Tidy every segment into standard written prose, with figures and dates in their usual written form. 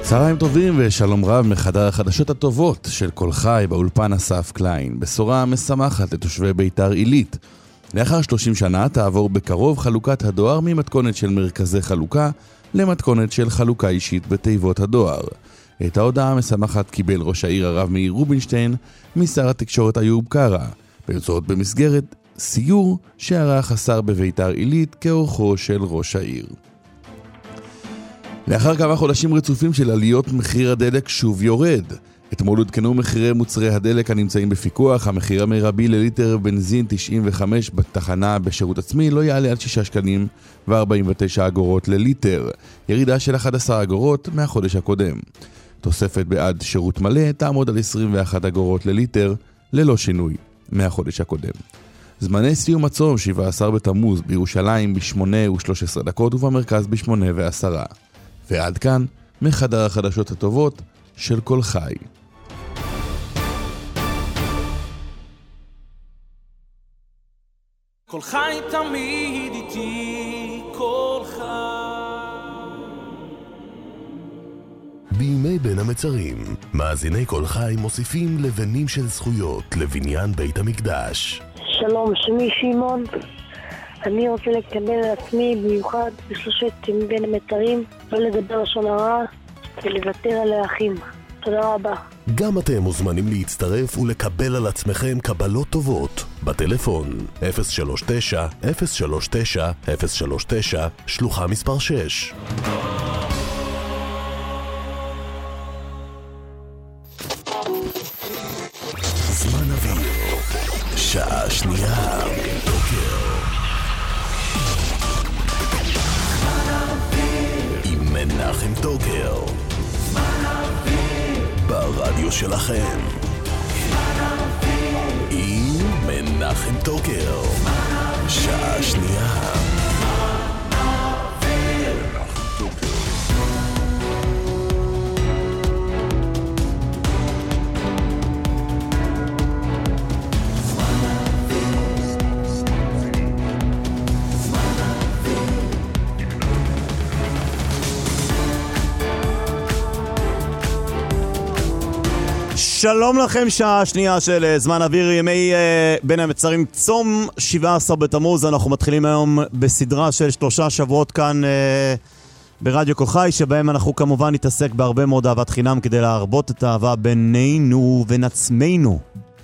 צהריים טובים ושלום רב מחדר החדשות הטובות של כל חי באולפן אסף קליין. בשורה משמחת לתושבי ביתר עילית. לאחר 30 שנה תעבור בקרוב חלוקת הדואר ממתכונת של מרכזי חלוקה למתכונת של חלוקה אישית בתיבות הדואר. את ההודעה המשמחת קיבל ראש העיר הרב מאיר רובינשטיין משר התקשורת איוב קרא, וזאת במסגרת סיור שערך השר בביתר עילית כאורחו של ראש העיר. לאחר כמה חודשים רצופים של עליות מחיר הדלק שוב יורד. אתמול עודכנו מחירי מוצרי הדלק הנמצאים בפיקוח. המחיר המרבי לליטר בנזין 95 בתחנה בשירות עצמי לא יעלה על 6 שקלים ו49 אגורות לליטר, ירידה של 11 אגורות מהחודש הקודם. תוספת בעד שירות מלא תעמוד על 21 אגורות לליטר ללא שינוי מהחודש הקודם. זמני סיום הצום 17 בתמוז בירושלים ב8:13 ובמרכז ב8:10. ועד כאן מחדר החדשות הטובות של כל חי. כל חי תמיד איתי, כל חי. בימי בין המצרים, מאזיני כל חי מוסיפים לבנים של זכויות לבניין בית המקדש. שלום, שמי שמעון. אני רוצה לקבל על עצמי במיוחד בשלושת בין המצרים, לא לדבר לשון הרע ולוותר על האחים. תודה רבה. גם אתם מוזמנים להצטרף ולקבל על עצמכם קבלות טובות בטלפון 039-039-039 שלוחה מספר 6. זמן אוויר, שעה שנייה. מנחם טוקר ברדיו שלכם עם מנחם טוקר שעה שנייה. שלום לכם, שעה שנייה של זמן אוויר, ימי בין המצרים, צום 17 בתמוז. אנחנו מתחילים היום בסדרה של 3 שבועות כאן ברדיו כל חי, שבהם אנחנו כמובן נתעסק בהרבה מאוד אהבת חינם כדי להרבות את האהבה בינינו ובין עצמנו.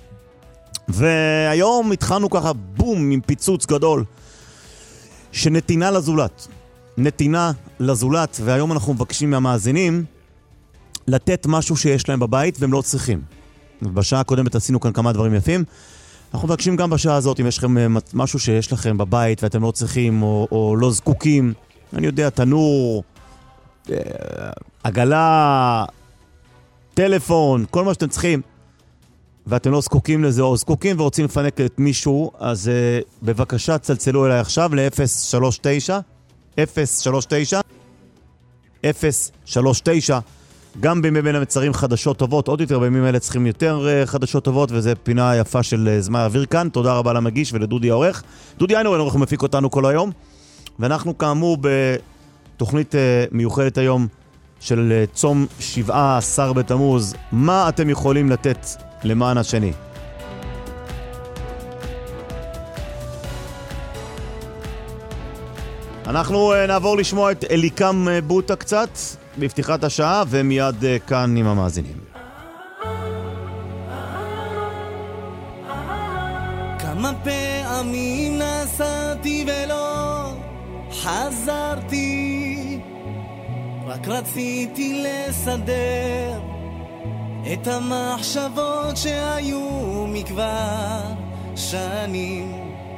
והיום התחלנו ככה בום עם פיצוץ גדול שנתינה לזולת, נתינה לזולת. והיום אנחנו מבקשים מהמאזינים לתת משהו שיש להם בבית והם לא צריכים. בשעה הקודמת עשינו כאן כמה דברים יפים. אנחנו מבקשים גם בשעה הזאת, אם יש לכם משהו שיש לכם בבית ואתם לא צריכים או לא זקוקים, אני יודע, תנור, עגלה, טלפון, כל מה שאתם צריכים, ואתם לא זקוקים לזה או זקוקים ורוצים לפנק את מישהו, אז בבקשה צלצלו אליי עכשיו ל-039 גם בימי בין המצרים חדשות טובות, עוד יותר בימים האלה צריכים יותר חדשות טובות, וזה פינה יפה של זמן אוויר כאן. תודה רבה למגיש ולדודי העורך. דודי איינורן עורך מפיק אותנו כל היום, ואנחנו כאמור בתוכנית מיוחדת היום של צום 17 בתמוז. מה אתם יכולים לתת למען השני? אנחנו נעבור לשמוע את אליקם בוטה קצת בפתיחת השעה, ומיד כאן עם המאזינים. כמה פעמים נסעתי ולא חזרתי, רק רציתי לסדר את המחשבות שהיו מכבר שנים.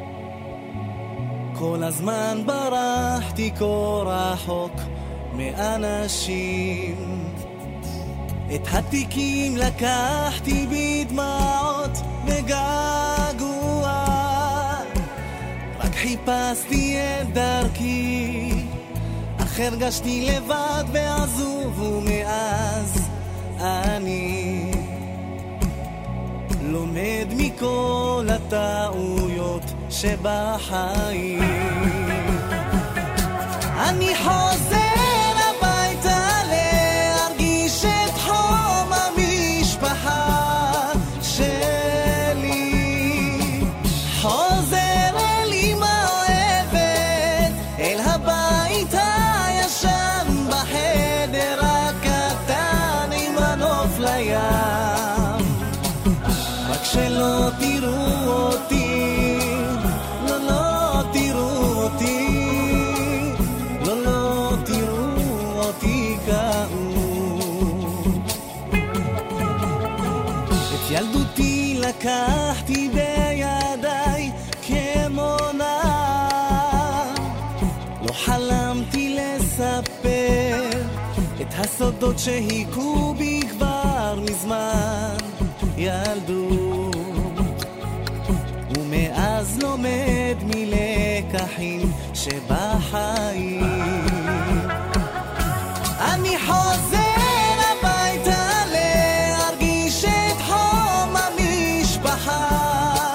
כל הזמן ברחתי כה רחוק מאנשים, את התיקים לקחתי בדמעות וגעגוע, רק חיפשתי את דרכי, אך הרגשתי לבד ועזוב, ומאז אני לומד מכל הטעויות שבחיים. אני חוזר הביתה להרגיש כאוב. את ילדותי לקחתי בידיי כמו נער, לא חלמתי לספר את הסודות שהיכו בי כבר מזמן ילדות, ומאז לומד מלקחים שבחיים. אני חוזר הביתה להרגיש את חום המשפחה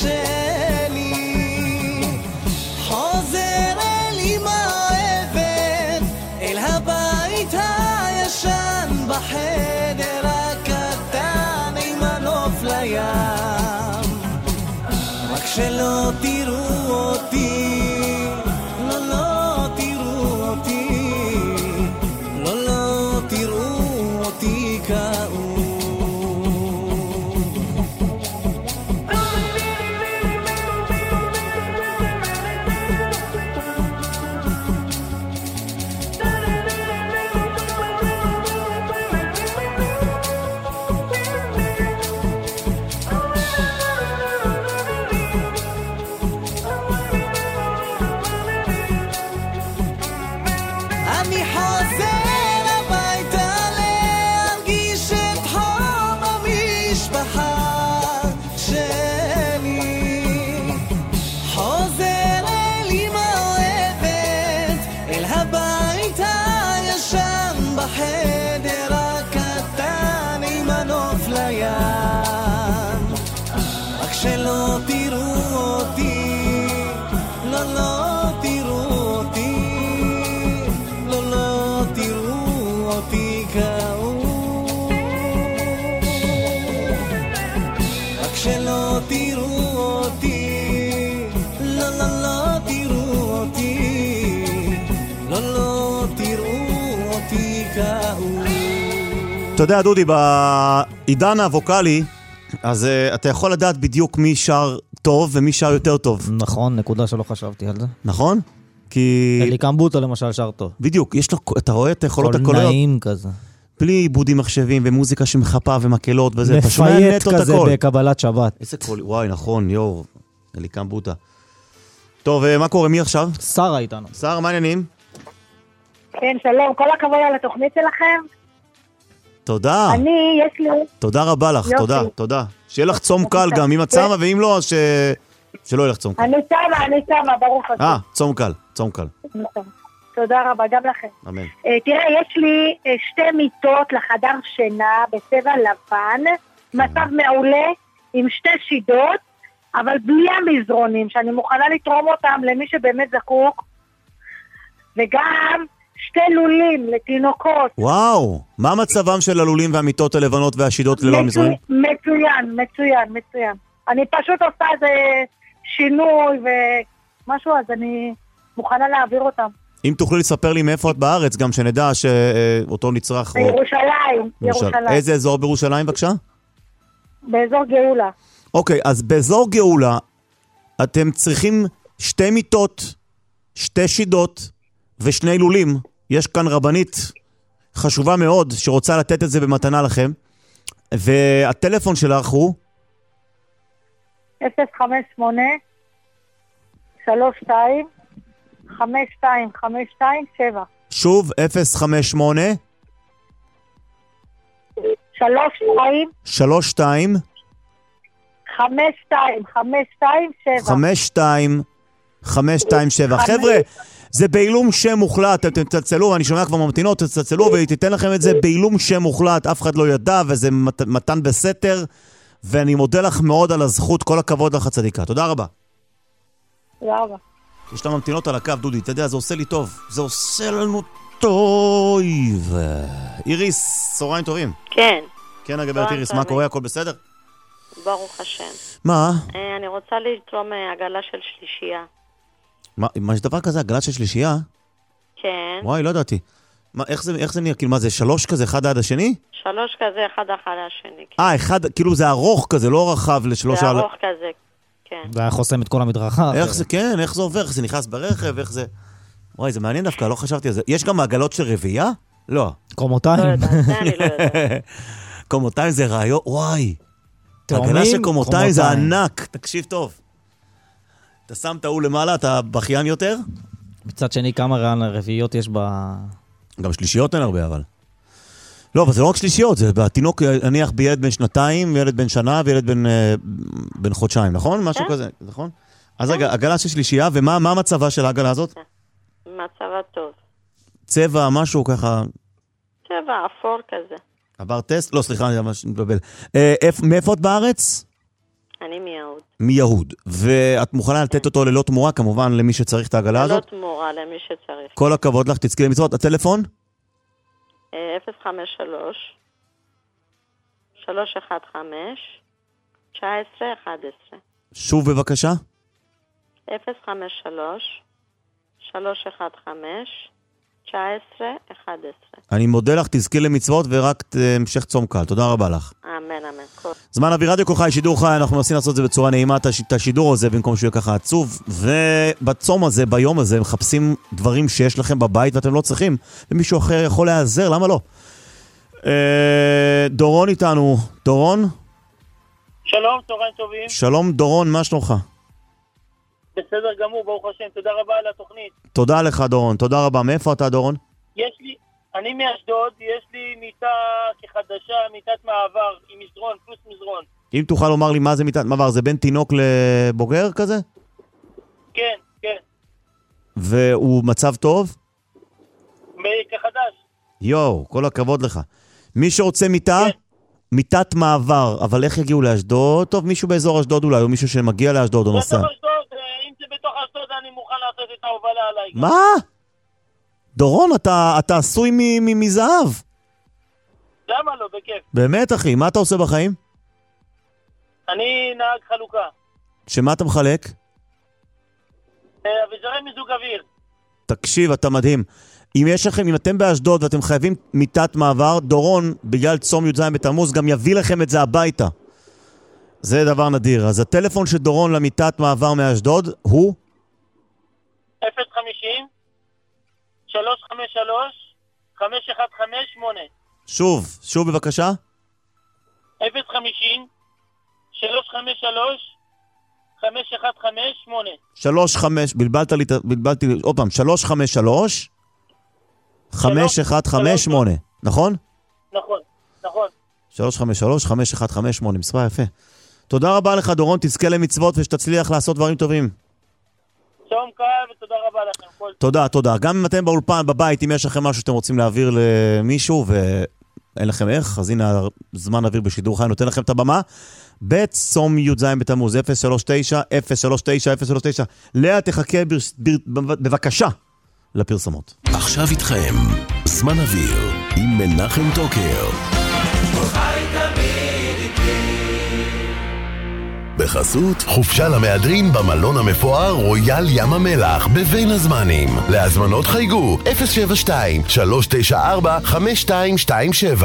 שלי, חוזר אל אמא אוהבת, אל הבית הישן בחדר הקטן עם הנוף לים, רק שלא תראו אותי, לא לא תראו אותי, לא לא תראו אותי כאוב. אני חוזר הביתה להרגיש את חום המשפחה שלי, חוזר אל אמא אוהבת, אל הבית הישן בחדר הקטן עם הנוף לים, רק שלא תראו אותי, לא לא תראו אותי, לא לא תראו אותי כאוב, רק שלא תראו אותי, לא לא לא תראו אותי, לא לא תראו אותי כאוב. אתה יודע, דודי, בעידן הווקלי, אז אתה יכול לדעת בדיוק מי שר טוב ומי שר יותר טוב. נכון, נקודה שלא חשבתי על זה. נכון? כי... אלי קמבוטה למשל שר טוב. בדיוק, יש לו, אתה רואה את היכולות קול הקוליות. נעים כזה. בלי עיבודים מחשבים ומוזיקה שמחפה ומקלות וזה. אתה שומע מפייט נטו את כזה הכל. בקבלת שבת. איזה קול, וואי, נכון, יור, אלי קמבוטה. טוב, מה קורה? מי עכשיו? שרה איתנו. שר, מה העניינים? כן, שלום, כל הכבוד על התוכנית שלכם. תודה. יש לי... תודה רבה לך, יופי. תודה, תודה. שיהיה לך צום קל גם, אם את שמה, ואם לא, אז שלא יהיה לך צום קל. אני שמה, ברוך השם. צום קל, צום קל. תודה רבה, גם לכם. אמן. תראה, יש לי 2 מיטות לחדר שינה בצבע לבן, מצב מעולה, עם 2 שידות, אבל בלי המזרונים, שאני מוכנה לתרום אותם למי שבאמת זקוק, וגם 2 לולים לתינוקות. וואו, מה מצבם של הלולים והמיטות הלבנות והשידות ללא המזרונים? מצוין, מצוין, מצוין. אני פשוט עושה איזה שינוי ומשהו, אז אני מוכנה להעביר אותם. אם תוכלי לספר לי מאיפה את בארץ, גם שנדע שאותו נצרך... בירושלים, ירושלים. איזה אזור בירושלים, בבקשה? באזור גאולה. אוקיי, אז באזור גאולה אתם צריכים 2 מיטות, 2 שידות ו2 לולים. יש כאן רבנית חשובה מאוד שרוצה לתת את זה במתנה לכם. והטלפון שלך הוא? 058 32 52 52 7. שוב, 058 32 32 52 52 7. 52 527. חבר'ה, זה בעילום שם מוחלט, אתם תצלצלו, אני שומע כבר ממתינות, תצלצלו והיא תיתן לכם את זה בעילום שם מוחלט, אף אחד לא ידע, וזה מתן בסתר, ואני מודה לך מאוד על הזכות, כל הכבוד לך הצדיקה. תודה רבה. תודה רבה. יש לה ממתינות על הקו, דודי, אתה יודע, זה עושה לי טוב. זה עושה לנו טוב. איריס, צהריים טובים. כן. כן, הגברת איריס, מה קורה? הכל בסדר? ברוך השם. מה? אני רוצה לתרום עגלה של שלישייה. מה יש דבר כזה? עגלה של שלישייה? כן. וואי, לא ידעתי. איך זה נראה? כאילו, מה זה, 3 כזה, אחד עד השני? 3 כזה, אחד אחר השני. כן. אחד, כאילו זה ארוך כזה, לא רחב לשלושה... זה ארוך כזה, כן. זה היה חוסם את כל המדרכה. איך זה, כן, איך זה עובר? איך זה נכנס ברכב, איך זה... וואי, זה מעניין דווקא, לא חשבתי על זה. יש גם עגלות של רביעייה? לא. קומותיים. לא יודעת, זה אני לא יודעת. קומותיים זה רעיון, וואי. תאומים, עגלה של קומותיים זה קומותיים. ענק, תקשיב טוב. אתה שם את ההוא למעלה, אתה בכיין יותר? מצד שני, כמה רביעיות יש גם שלישיות אין הרבה, אבל. לא, אבל זה לא רק שלישיות, זה בתינוק, נניח בילד בן 2, ילד בן שנה וילד בן חודשיים, נכון? משהו כזה, נכון? אז רגע, עגלה של שלישייה, ומה המצבה של העגלה הזאת? מצבה טוב. צבע, משהו ככה... צבע אפור כזה. עבר טסט? לא, סליחה, אני ממש מתבלבל. מאיפה את בארץ? אני מיהוד. מיהוד. ואת מוכנה לתת אותו ללא תמורה, כמובן, למי שצריך את העגלה הזאת? ללא תמורה, למי שצריך. כל הכבוד לך, תזכי למצוות. הטלפון? 053 315 1911. שוב בבקשה. 053 315 1911. אני מודה לך, תזכי למצוות ורק המשך צום קל. תודה רבה לך. אמן, אמן. זמן אוויר רדיו כל חי, שידור חי, אנחנו מנסים לעשות את זה בצורה נעימה, את השידור הזה, במקום שהוא יהיה ככה עצוב. ובצום הזה, ביום הזה, מחפשים דברים שיש לכם בבית ואתם לא צריכים, ומישהו אחר יכול להיעזר, למה לא? דורון איתנו. דורון? שלום, צהריים טובים. שלום דורון, מה שלומך? בסדר גמור, ברוך השם, תודה רבה על התוכנית. תודה לך דורון, תודה רבה. מאיפה אתה דורון? אני מאשדוד, יש לי מיטה כחדשה, מיטת מעבר עם מזרון, פלוס מזרון. אם תוכל לומר לי מה זה מיטת מעבר, זה בין תינוק לבוגר כזה? כן, כן. והוא מצב טוב? כחדש. יואו, כל הכבוד לך. מי שרוצה מיטה? כן. מיטת מעבר, אבל איך יגיעו לאשדוד? טוב, מישהו באזור אשדוד אולי, או מישהו שמגיע לאשדוד או נוסע. בתוך אשדוד, אם זה בתוך אשדוד אני מוכן לעשות את ההובלה עליי. מה? דורון, אתה עשוי מזהב. למה לא? בכיף. באמת אחי, מה אתה עושה בחיים? אני נהג חלוקה. שמה אתה מחלק? אביזרי מיזוג אוויר. תקשיב, אתה מדהים. אם אתם באשדוד ואתם חייבים מיטת מעבר, דורון, בגלל צום י"ז בתמוז, גם יביא לכם את זה הביתה. זה דבר נדיר. אז הטלפון של דורון למיטת מעבר מאשדוד הוא? 050 353 5158. שוב בבקשה. 050 353 5158. 35, בלבלתי לי, עוד פעם, 353 5158, נכון? נכון. 353 5158, מספר יפה. תודה רבה לך דורון, תזכה למצוות ושתצליח לעשות דברים טובים. צום קל ותודה רבה לכם. תודה. גם אם אתם באולפן, בבית, אם יש לכם משהו שאתם רוצים להעביר למישהו ואין לכם איך, אז הנה זמן אוויר בשידור חי, נותן לכם את הבמה. בצום י"ז בתמוז, 039 039 039. לאה תחכה בבקשה לפרסומות. עכשיו איתכם, זמן אוויר עם מנחם טוקר. בחסות חופשה למהדרין במלון המפואר רויאל ים המלח בבין הזמנים. להזמנות חייגו 072-394-5227.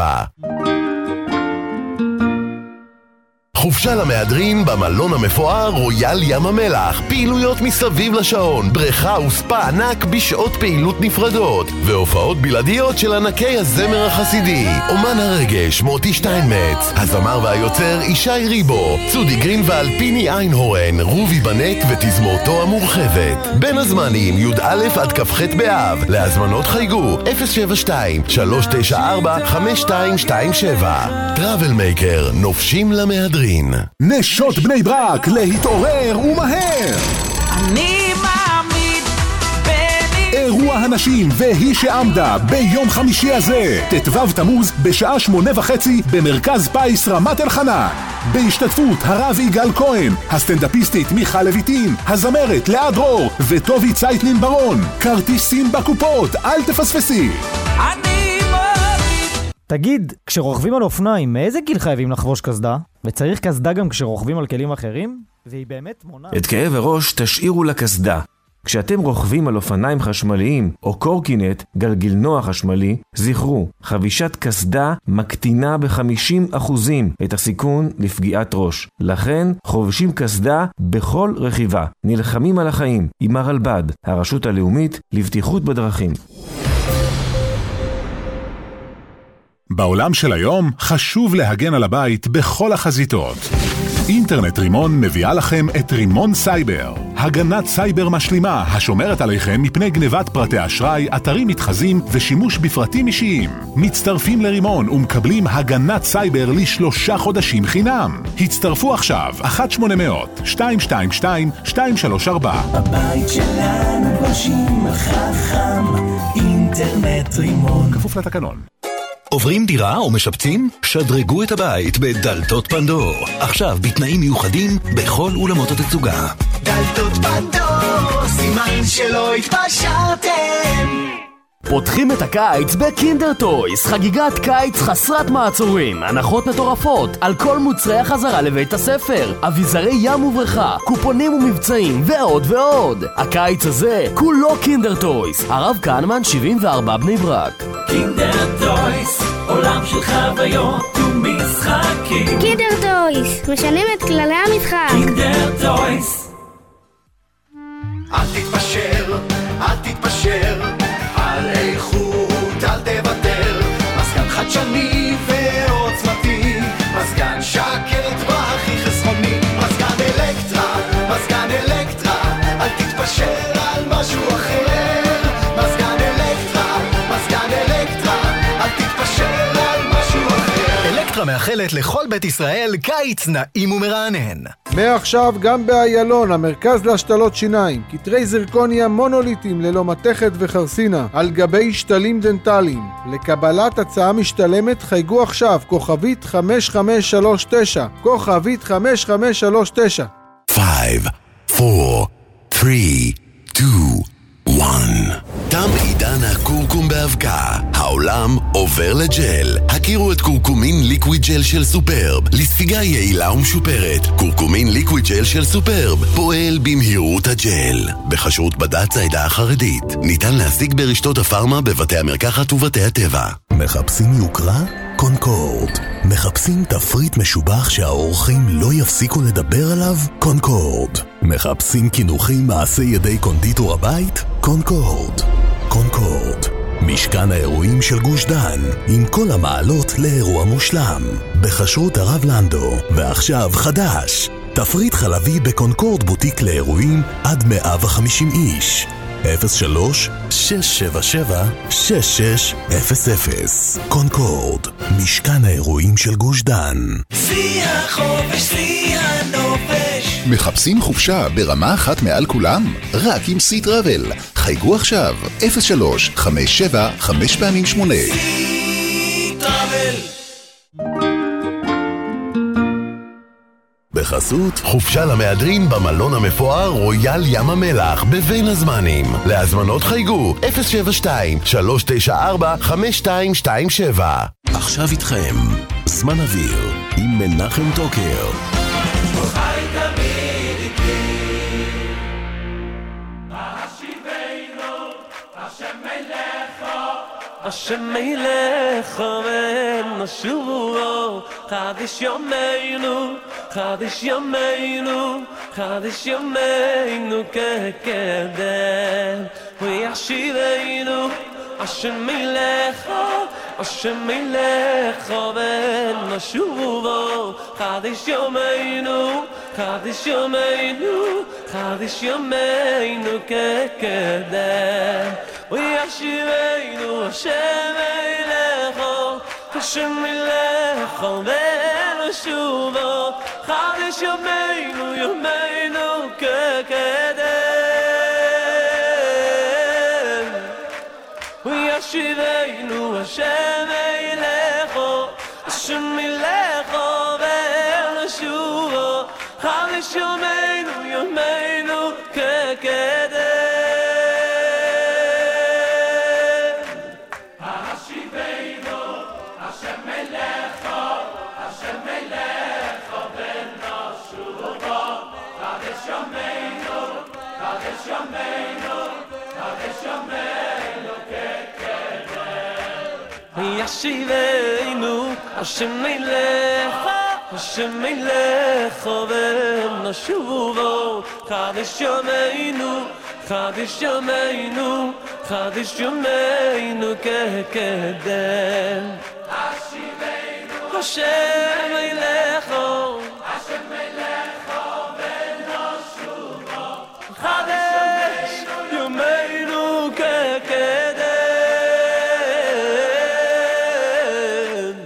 חופשה למהדרין במלון המפואר רויאל ים המלח. פעילויות מסביב לשעון, בריכה וספה ענק בשעות פעילות נפרדות, והופעות בלעדיות של ענקי הזמר החסידי. אומן הרגש מוטי שטיינמץ, הזמר והיוצר ישי ריבו, צודי גרינוולד, פיני איינהורן, רובי בנט ותזמורתו המורחבת. בין הזמנים י"א עד כ"ח באב. להזמנות חייגו 072-394-5227. טראבל מייקר, נופשים למהדרין. נשות בני ברק, להתעורר ומהר! אני מאמין בני... אירוע הנשים והיא שעמדה ביום חמישי הזה, ט"ו תמוז בשעה 8:30 במרכז פייס רמת אלחנה, בהשתתפות הרב יגאל כהן, הסטנדאפיסטית מיכל לויטין, הזמרת לאה דרור וטובי צייטנין ברון. כרטיסים בקופות, אל תפספסי. תגיד, כשרוכבים על אופניים, מאיזה גיל חייבים לחבוש קסדה? וצריך קסדה גם כשרוכבים על כלים אחרים? והיא באמת מונעת. את כאב הראש תשאירו לקסדה. כשאתם רוכבים על אופניים חשמליים או קורקינט, גלגילנוע חשמלי, זכרו, חבישת קסדה מקטינה ב-50% את הסיכון לפגיעת ראש. לכן, חובשים קסדה בכל רכיבה. נלחמים על החיים עם הרלב"ד, הרשות הלאומית לבטיחות בדרכים. בעולם של היום חשוב להגן על הבית בכל החזיתות. אינטרנט רימון מביאה לכם את רימון סייבר. הגנת סייבר משלימה השומרת עליכם מפני גנבת פרטי אשראי, אתרים מתחזים ושימוש בפרטים אישיים. מצטרפים לרימון ומקבלים הגנת סייבר ל3 חודשים חינם. הצטרפו עכשיו 1-800-222-234. הבית שלנו גושים חכם, אינטרנט רימון. כפוף לתקנון. עוברים דירה או משפצים? שדרגו את הבית בדלתות פנדור. עכשיו בתנאים מיוחדים בכל אולמות התצוגה. דלתות פנדור, סימן שלא התפשרתם. פותחים את הקיץ בקינדר טויס, חגיגת קיץ חסרת מעצורים, הנחות מטורפות על כל מוצרי החזרה לבית הספר, אביזרי ים ובריכה, קופונים ומבצעים ועוד ועוד. הקיץ הזה כולו קינדר טויס. הרב כהנמן 74 בני ברק. קינדר טויס, עולם של חוויות ומשחקים. קינדר טויס, משנים את כללי המשחק. קינדר טויס. אל תתפשר, אל תתפשר, על איכות אל תוותר. מזגן חדשני ועוצמתי, מזגן שקט והכי חסכוני, מזגן אלקטרה, מזגן אלקטרה, אל תתפשר על משהו אחר. מזגן אלקטרה, מזגן אלקטרה, אל תתפשר על משהו אחר. אלקטרה מאחלת לכל בית ישראל קיץ נעים ומרענן. מעכשיו גם באיילון, המרכז להשתלות שיניים, כתרי זרקוניה מונוליטים ללא מתכת וחרסינה, על גבי שתלים דנטליים. לקבלת הצעה משתלמת חייגו עכשיו, כוכבית 5539, כוכבית 5539. 5, 4, 3, 2, 1. תם עידן הקורקום באבקה. העולם עובר לג'ל. הכירו את קורקומין ליקוויד ג'ל של סופרב, לספיגה יעילה ומשופרת. קורקומין ליקוויד ג'ל של סופרב פועל במהירות הג'ל, בחשרות בד"ץ העדה החרדית. ניתן להשיג ברשתות הפארמה, בבתי המרקחת ובתי הטבע. מחפשים יוקרה? קונקורד. מחפשים תפריט משובח שהאורחים לא יפסיקו לדבר עליו? קונקורד. מחפשים כינוחים מעשי ידי קונדיטור הבית? קונקורד. קונקורד. משכן האירועים של גוש דן, עם כל המעלות לאירוע מושלם. בחשרות הרב לנדו, ועכשיו חדש. תפריט חלבי בקונקורד בוטיק לאירועים עד 150 איש. 03-677-6600. קונקורד, משכן האירועים של גוש דן. שיא החופש, שיא הנופש. מחפשים חופשה ברמה אחת מעל כולם? רק עם סי טראבל. חייגו עכשיו 03-57-5x8. סי טראבל. בחסות חופשה למהדרין במלון המפואר רויאל ים המלח בבין הזמנים. להזמנות חייגו 072-394-5227. עכשיו איתכם זמן אוויר עם מנחם טוקר. חי תמיד איתי, השיבנו השם מלך ונשובו חדש יומנו, חדש יומנו, חדש יומנו כקדם וישיבנו השם מלך ונשובו חדש יומנו, חדש יומנו, חדש יומנו כקדם וישיבנו השם מלך ונשובו חדש יומנו, יומנו כקדם וישיבנו השם מלך ונשובו חדש יומנו, יומנו כקדם. ישיבנו השם מלך ונשובו חדש יומנו, חדש יומנו, חדש יומנו כקדם. Hashem Eilecho Chadesh Yomeinu Kekeden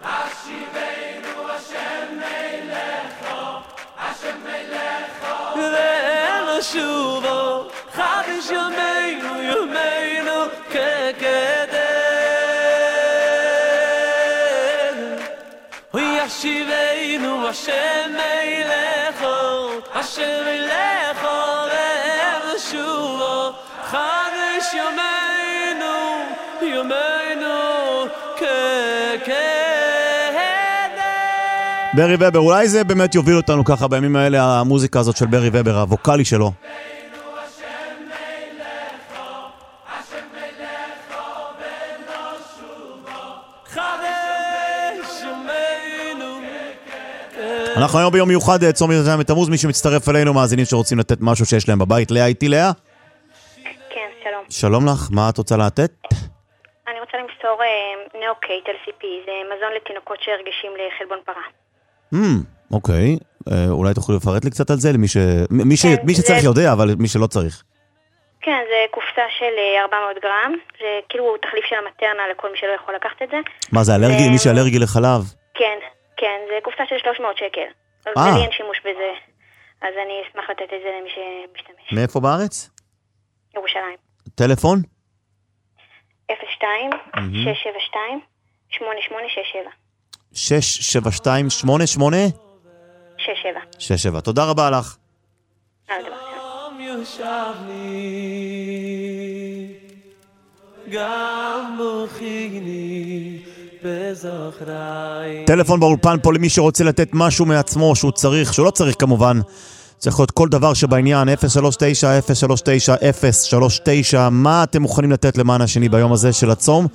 Ve'en Shuvo Chadesh Yomeinu Yomeinu Kekeden Yashiveinu Hashem Eilecho Hashem Eilecho Ve'en Shuvo Chadesh Yomeinu Yomeinu Kekeden ברי ובר, אולי זה באמת יוביל אותנו ככה בימים האלה, המוזיקה הזאת של ברי ובר, הווקלי שלו. אנחנו היום ביום מיוחד, צום י"ז בתמוז, מי שמצטרף אלינו, מאזינים שרוצים לתת משהו שיש להם בבית. לאה, איתי לאה? כן, שלום. שלום לך, מה את רוצה לתת? אני רוצה למסור נאוקייט LCP, זה מזון לתינוקות שהרגשים לחלבון פרה. אוקיי, אולי תוכלו לפרט לי קצת על זה, מי שצריך יודע, אבל מי שלא צריך. כן, זה קופסה של 400 גרם, זה כאילו תחליף של המטרנה לכל מי שלא יכול לקחת את זה. מה זה, אלרגי? מי שאלרגי לחלב? כן, כן, זה קופסה של 300 שקל. אז לי אין שימוש בזה, אז אני אשמח לתת את זה למי שמשתמש. מאיפה בארץ? ירושלים. טלפון? 02-672-8867. 672-8867. תודה רבה לך. טלפון באולפן פה למי שרוצה לתת משהו מעצמו שהוא צריך, שהוא לא צריך כמובן, צריך להיות כל דבר שבעניין. 039-039-039. מה אתם מוכנים לתת למען השני ביום הזה של הצום?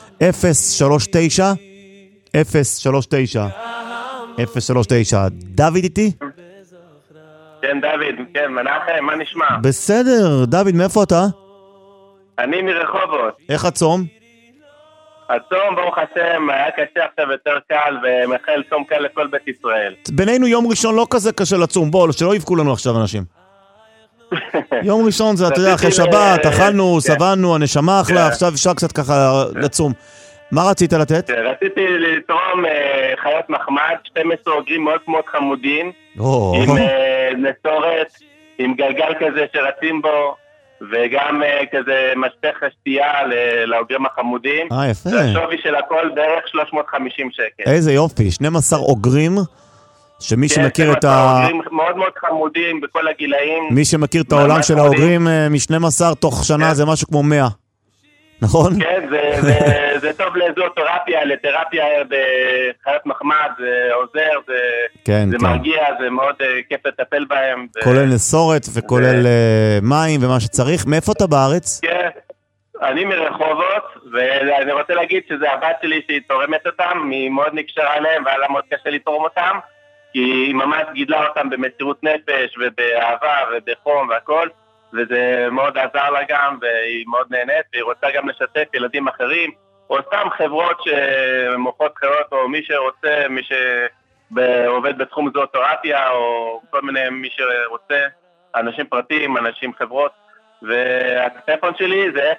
039-039. דוד איתי? כן, דוד, כן, מנחם, מה נשמע? בסדר, דוד, מאיפה אתה? אני מרחובות. איך הצום? הצום, ברוך השם, היה קשה עכשיו יותר קל, ומחל צום קל לכל בית ישראל. בינינו יום ראשון לא כזה קשה לצום, בוא, שלא יבכו לנו עכשיו אנשים. יום ראשון זה, אתה יודע, אחרי שבת, אכלנו, סבנו, הנשמה אכלה, עכשיו אפשר קצת ככה לצום. מה רצית לתת? רציתי לתרום חיות מחמד, 12 אוגרים מאוד מאוד חמודים, עם נסורת, עם גלגל כזה שרצים בו, וגם כזה משפך השתייה לאוגרים החמודים. יפה. והשווי של הכל בערך 350 שקל. איזה יופי, 12 אוגרים, שמי שמכיר את אוגרים מאוד מאוד חמודים בכל הגילאים. מי שמכיר את העולם של האוגרים מ-12 תוך שנה זה משהו כמו 100. נכון? כן, זה טוב לאזוטרפיה, לתרפיה בחיות מחמד, זה עוזר, זה מרגיע, זה מאוד כיף לטפל בהם. כולל נסורת וכולל מים ומה שצריך. מאיפה אתה בארץ? כן, אני מרחובות, ואני רוצה להגיד שזה הבת שלי שהיא תורמת אותם, היא מאוד נקשרה עליהם, והיה לה מאוד קשה לתרום אותם, כי היא ממש גידלה אותם במסירות נפש ובאהבה ובחום והכל. וזה מאוד עזר לה גם, והיא מאוד נהנית, והיא רוצה גם לשתף ילדים אחרים, או סתם חברות שמוכרות חיות, או מי שרוצה, מי שעובד בתחום זואותרפיה, או כל מיני מי שרוצה, אנשים פרטיים, אנשים חברות, והטלפון שלי זה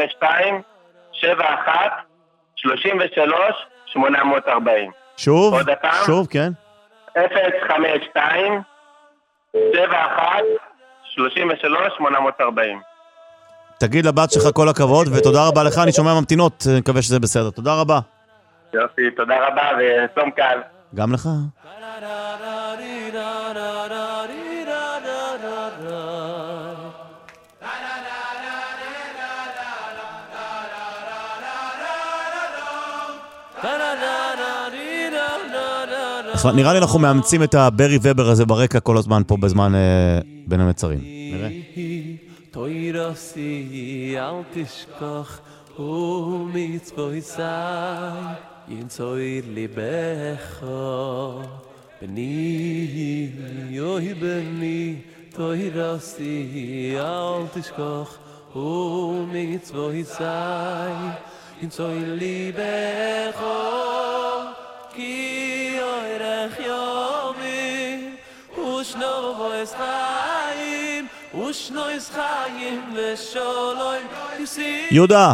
052-71-33-840. שוב? עוד הפעם? שוב, כן. 052-71-33-840. תגיד לבת שלך כל הכבוד, ותודה רבה לך, אני שומע ממתינות, אני מקווה שזה בסדר. תודה רבה. יופי, תודה רבה, וסום קל. גם לך. נראה לי אנחנו מאמצים את הברי ובר הזה ברקע כל הזמן פה בזמן בין המצרים. נראה. תוירסי אל תשכח ומצוותיי ינצור ליבך בני אוי בני תוירסי אל תשכח ומצוותיי ינצור ליבך כי יהודה.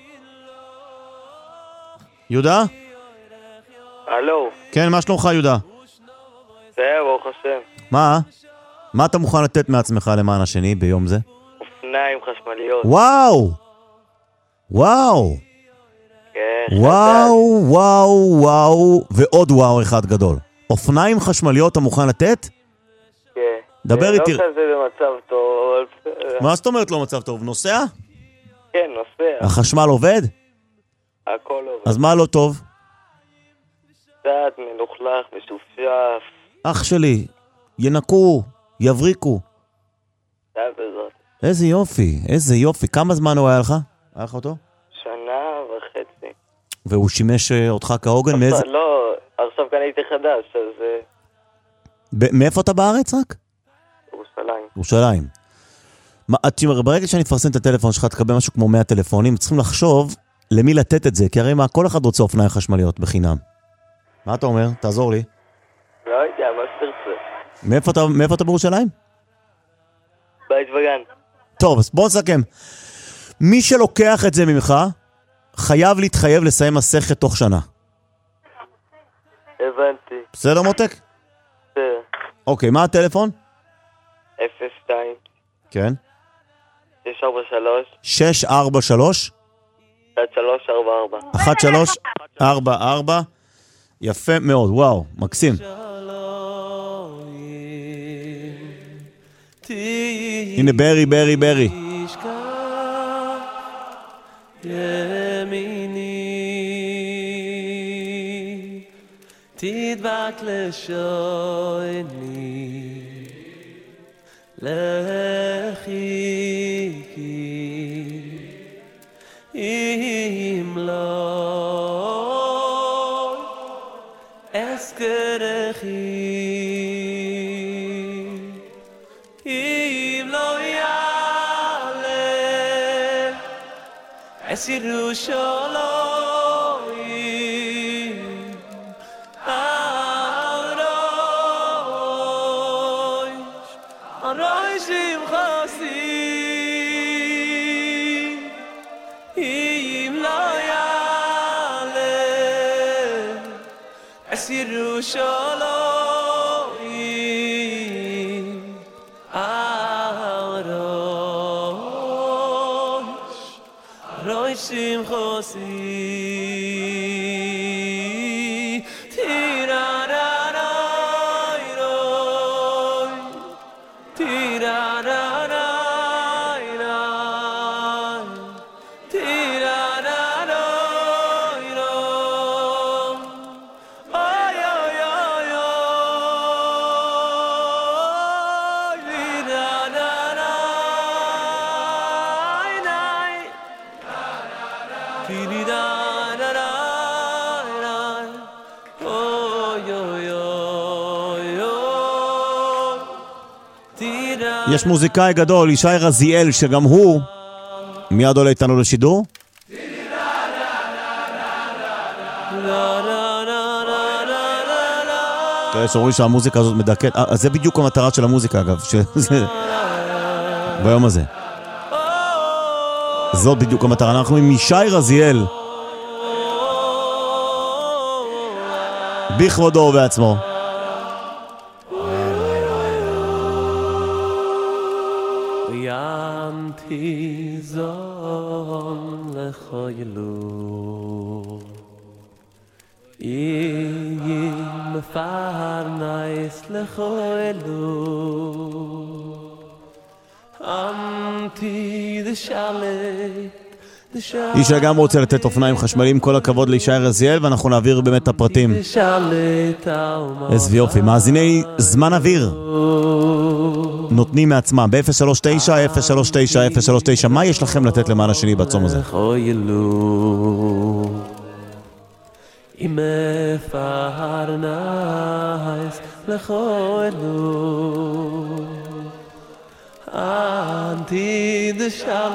יהודה? הלו. כן, מה שלומך יהודה? זהו, ברוך השם. מה? מה אתה מוכן לתת מעצמך למען השני ביום זה? אופניים חשמליות. וואו! וואו! כן. וואו, וואו, וואו, ועוד וואו אחד גדול. אופניים חשמליות אתה מוכן לתת? כן. דבר איתי. לא כזה במצב טוב. מה זאת אומרת לא מצב טוב? נוסע? כן, נוסע. החשמל עובד? הכל עובד. אז מה לא טוב? קצת מלוכלך, משופשף. אח שלי, ינקו, יבריקו. זה בזאת. איזה יופי, איזה יופי. כמה זמן הוא היה לך? היה לך אותו? שנה וחצי. והוא שימש אותך כהוגן מאיזה... לא, עכשיו קניתי חדש, אז... מאיפה אתה בארץ רק? ירושלים. ירושלים. ברגע שאני אפרסם את הטלפון שלך, תקבל משהו כמו 100 טלפונים, צריכים לחשוב למי לתת את זה, כי הרי מה, כל אחד רוצה אופניים חשמליות בחינם. מה אתה אומר? תעזור לי. לא יודע, מה שתרצה. מאיפה אתה בירושלים? בית וגן. טוב, אז בוא נסכם. מי שלוקח את זה ממך, חייב להתחייב לסיים מסכת תוך שנה. הבנתי. בסדר מותק? בסדר. אוקיי, מה הטלפון? 02. כן. 643. 643. 1344. 1344. יפה מאוד, וואו, מקסים. הנה ברי, ברי, ברי. תדבק לשוני לחיקי אם לא אזכרכי אם לא יעלה אס ירושלים Shalom Arosh Roshim Chosi יש מוזיקאי גדול, ישי רזיאל, שגם הוא מיד עולה איתנו לשידור. כאלה שאומרים שהמוזיקה הזאת מדכאת, זה בדיוק המטרה של המוזיקה אגב, ביום הזה. זאת בדיוק המטרה, אנחנו עם ישי רזיאל, בכבודו ובעצמו. Tizon lechoylu Yim farnais lechoylu Amti the shalit איש גם רוצה לתת אופניים חשמליים, כל הכבוד לישי רזיאל, ואנחנו נעביר באמת את הפרטים. איזה יופי, מאזיני זמן אוויר נותנים מעצמם ב-039-039-039. מה יש לכם לתת למען השני בצום הזה? Anti the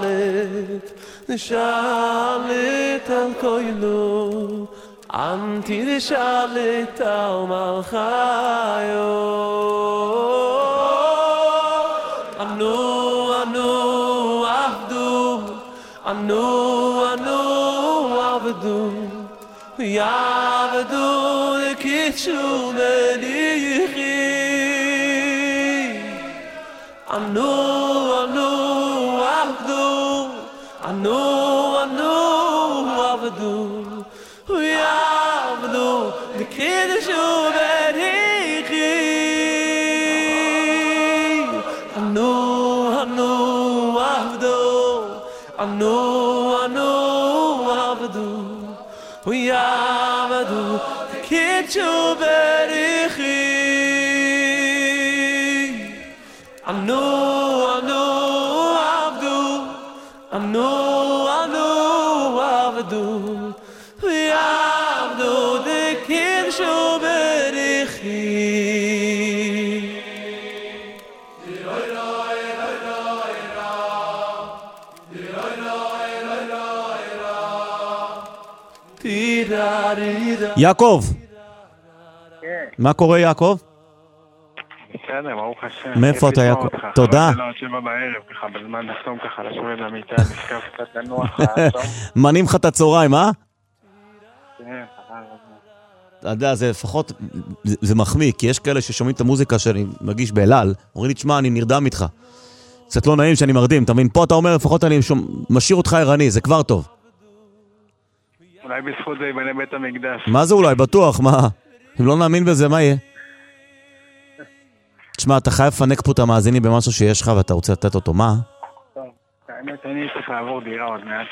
shalit al koilu Anti the shalit al malchayo Anu ויעבדו לקידשו מליחי ענו עבדו ענו עבדו ויעבדו לקידשו מליחי ענו עבדו ענו עבדו ויעבדו לקידשו מליחי ענו עבדו עבדו ויעבדו לקידשו מליחי יעקב, מה קורה יעקב? בסדר, ברוך השם. מאיפה אתה יעקב? תודה. זה לא 7 בערב, ככה בזמן נחתום ככה לשבת למיטה, נזכר קצת לנוח. מנים לך את הצהריים, אה? כן, חבל. אתה יודע, זה לפחות, זה מחמיא, כי יש כאלה ששומעים את המוזיקה שאני מגיש באלעל, אומרים לי, תשמע, אני נרדם איתך. קצת לא נעים שאני מרדים, אתה מבין? פה אתה אומר, לפחות אני משאיר אותך ערני, זה כבר טוב. אולי בזכות זה יבנה בית המקדש. מה זה אולי? בטוח, מה? אם לא נאמין בזה, מה יהיה? תשמע, אתה חייב לפנק פה את המאזינים במשהו שיש לך ואתה רוצה לתת אותו, מה? טוב, האמת, אני צריך לעבור דירה עוד מעט.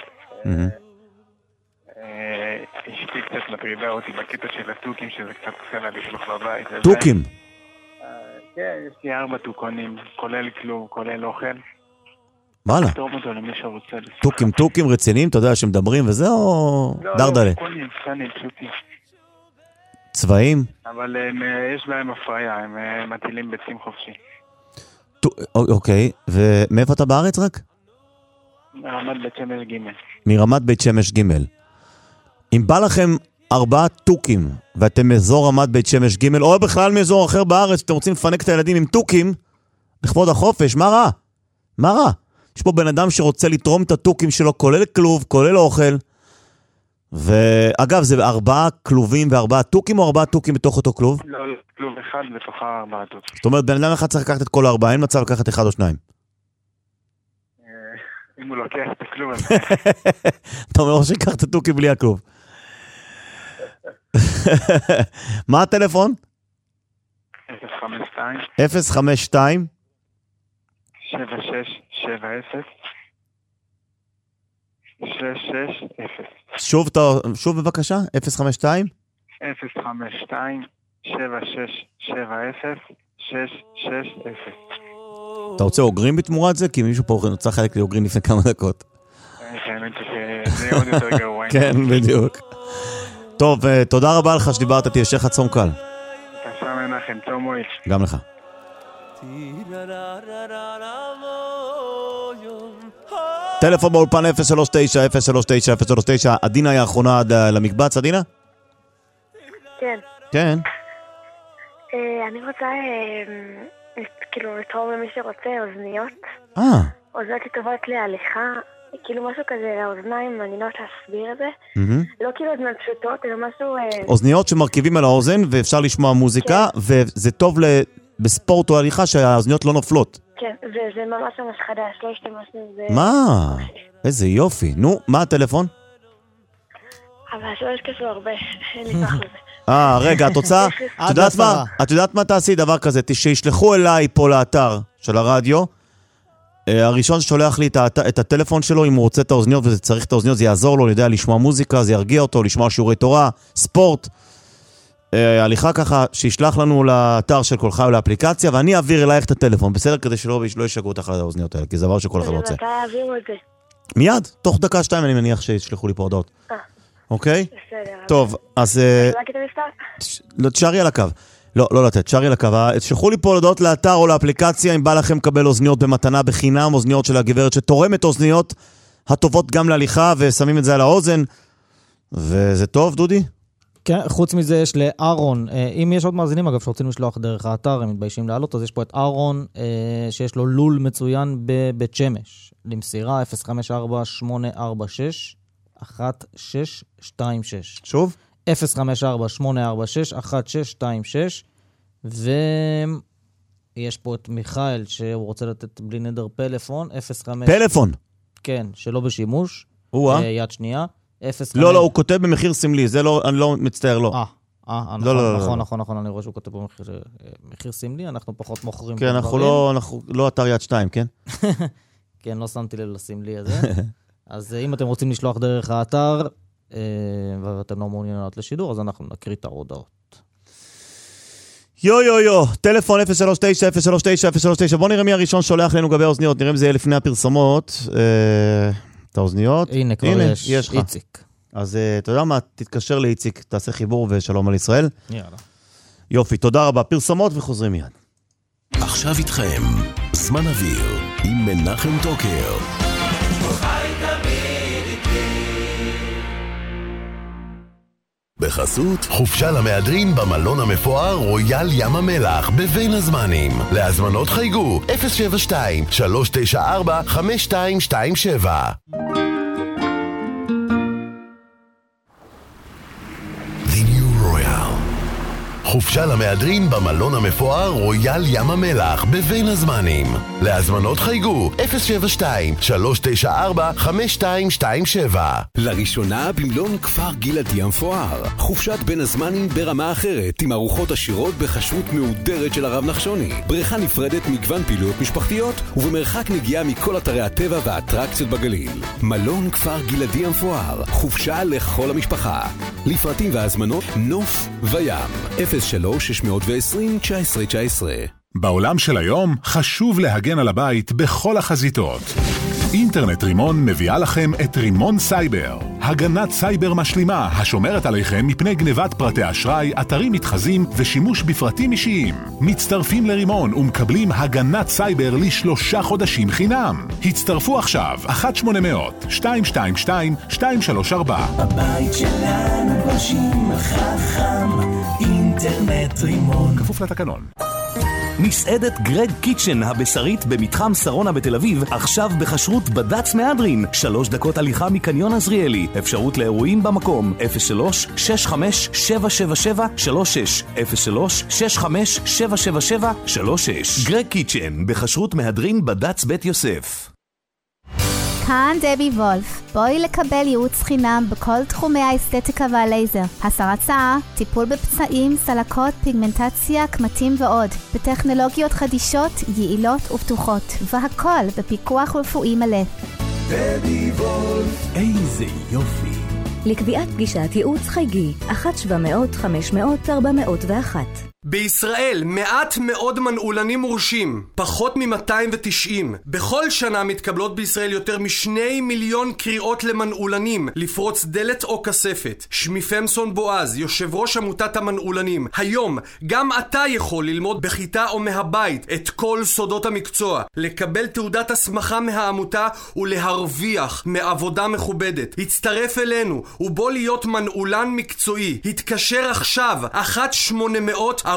אשתי קצת מטרידה אותי בקטע של הטוקים, שזה קצת עושה לה לשלוח בבית. טוקים? כן, יש לי 4 טוקונים, כולל כלום, כולל אוכל. וואלה. תרום אותו למי שרוצה. טוקים רציניים, אתה יודע, שמדברים וזה, או דרדלה? לא, טוקונים, קטנים, פשוטים. צבעים? אבל יש בהם הפריה, הם מטילים ביצים חופשי. אוקיי, ומאיפה אתה בארץ רק? מרמת בית שמש ג'. מרמת בית שמש ג'. אם בא לכם 4 טוקים, ואתם מאזור רמת בית שמש ג', או בכלל מאזור אחר בארץ, אתם רוצים לפנק את הילדים עם טוקים, לכבוד החופש, מה רע? מה רע? יש פה בן אדם שרוצה לתרום את הטוקים שלו, כולל כלוב, כולל אוכל. ואגב, זה 4 כלובים ו4 טוקים, או 4 טוקים בתוך אותו כלוב? לא, כלוב אחד בתוך 4 טוקים. זאת אומרת, בן אדם אחד צריך לקחת את כל 4, אין מצב לקחת 1 או 2. אם הוא לוקח את הכלוב הזה. אתה אומר שיקח את הטוקים בלי הכלוב. מה הטלפון? 052 7670 660. שוב בבקשה, 052 052 7670 660. אתה רוצה אוגרים בתמורת זה? כי מישהו פה רוצה חלק לי אוגרים לפני כמה דקות. האמת שזה עוד יותר גרוע. כן, בדיוק. טוב, תודה רבה לך שדיברת, תהיה שך צום קל. תשע מנחם, צום מועיל. גם לך. טלפון באולפן 039-039-039. עדינה היא האחרונה עד למקבץ, עדינה? כן. כן. אני רוצה כאילו לתרום למי שרוצה אוזניות. אוזניות לטובת להליכה, כאילו משהו כזה לאוזניים, אני לא יודעת להסביר את זה. לא כאילו אוזניות פשוטות, אלא משהו... אוזניות שמרכיבים על האוזן ואפשר לשמוע מוזיקה, וזה טוב בספורט או הליכה שהאוזניות לא נופלות. כן, זה ממש ממש חדש, לא השתמשנו בזה. מה? איזה יופי. נו, מה הטלפון? אבל יש כסף הרבה, אין לי כך לזה. רגע, את רוצה? את יודעת מה תעשי? דבר כזה, שישלחו אליי פה לאתר של הרדיו, הראשון ששולח לי את הטלפון שלו, אם הוא רוצה את האוזניות וזה צריך את האוזניות, זה יעזור לו, אני יודע, לשמוע מוזיקה, זה ירגיע אותו, לשמוע שיעורי תורה, ספורט, הליכה ככה, שישלח לנו לאתר של קולך או לאפליקציה, ואני אעביר אלייך את הטלפון, בסדר? כדי שלא ישגעו אותך על האוזניות האלה, כי זה דבר שכל אחד רוצה. מתי יעבירו את זה? מיד, תוך 1-2 אני מניח שישלחו לי פה הודעות. אוקיי? בסדר. טוב, אז... תשארי על הקו. לא לתת, תשארי על הקו. תשלחו לי פה הודעות לאתר או לאפליקציה, אם בא לכם לקבל אוזניות במתנה בחינם, אוזניות של הגברת שתורמת אוזניות הטובות גם להליכה, ושמים את זה על האוזן, וזה טוב, דודי? כן, חוץ מזה יש לארון, אם יש עוד מאזינים אגב שרוצים לשלוח דרך האתר, הם מתביישים לעלות, אז יש פה את ארון שיש לו לול מצוין בבית שמש, למסירה 054-846-1626. שוב? 054-846-1626, ויש פה את מיכאל שהוא רוצה לתת בלי נדר פלאפון, 05... פלאפון? כן, שלא בשימוש, יד שנייה. לא, הוא כותב במחיר סמלי, זה לא, אני לא מצטער, לא. נכון, אני רואה שהוא כותב במחיר סמלי, אנחנו פחות מוכרים. כן, אנחנו לא אתר יד 2, כן? כן, לא שמתי לב לסמלי הזה. אז אם אתם רוצים לשלוח דרך האתר, ואתם לא מעוניינות לשידור, אז אנחנו נקריא את ההודעות. יו, טלפון 039, בוא נראה מי הראשון שולח לנו גבי האוזניות, נראה אם זה יהיה לפני הפרסומות, את האוזניות. הנה, כבר יש איציק. אז אתה יודע מה, תתקשר לאיציק, תעשה חיבור ושלום על ישראל. יאללה. יופי, תודה רבה. פרסומות וחוזרים מיד. עכשיו איתכם, זמן אוויר, עם מנחם טוקר. בחסות חופשה למהדרין במלון המפואר רויאל ים המלח בבין הזמנים. להזמנות חייגו 072-394-5227. חופשה למהדרין במלון המפואר רויאל ים המלח בבין הזמנים. להזמנות חייגו 072-394-5227. לראשונה במלון כפר גלעדי המפואר. חופשת בין הזמנים ברמה אחרת עם ארוחות עשירות בחשבות מעודרת של הרב נחשוני. בריכה נפרדת מגוון פעילויות משפחתיות ובמרחק נגיעה מכל אתרי הטבע והאטרקציות בגליל. מלון כפר גלעדי המפואר. חופשה לכל המשפחה. לפרטים והזמנות נוף וים 03-620-1919. בעולם של היום חשוב להגן על הבית בכל החזיתות. אינטרנט רימון מביאה לכם את רימון סייבר. הגנת סייבר משלימה השומרת עליכם מפני גנבת פרטי אשראי, אתרים מתחזים ושימוש בפרטים אישיים. מצטרפים לרימון ומקבלים הגנת סייבר ל3 חודשים חינם. הצטרפו עכשיו 1-800-222-234. בבית שלנו גולשים חכם, אינטרנט רימון. כפוף לתקנון. מסעדת גרג קיצ'ן הבשרית במתחם שרונה בתל אביב, עכשיו בחשרות בד"ץ מהדרין, 3 דקות הליכה מקניון עזריאלי. אפשרות לאירועים במקום 03-65-777-36 03-65-777-36. גרג קיצ'ן בחשרות מהדרין בד"ץ בית יוסף. כאן דבי וולף. בואי לקבל ייעוץ חינם בכל תחומי האסתטיקה והלייזר. הסרת שיער, טיפול בפצעים, סלקות, פיגמנטציה, קמטים ועוד. בטכנולוגיות חדישות, יעילות ופתוחות. והכל בפיקוח רפואי מלא. דבי וולף. איזה יופי. לקביעת פגישת ייעוץ חייגי 1-700-500-401. בישראל מעט מאוד מנעולנים מורשים, פחות מ-290. בכל שנה מתקבלות בישראל יותר מ2 מיליון קריאות למנעולנים לפרוץ דלת או כספת. שמי פמסון בועז, יושב ראש עמותת המנעולנים. היום גם אתה יכול ללמוד בכיתה או מהבית את כל סודות המקצוע, לקבל תעודת הסמכה מהעמותה ולהרוויח מעבודה מכובדת. הצטרף אלינו ובוא להיות מנעולן מקצועי. התקשר עכשיו 1-800-450-444.